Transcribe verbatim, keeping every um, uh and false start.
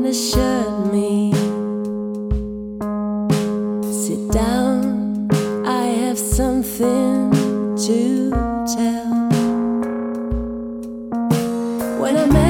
and assured me, sit down, I have something to tell. When I met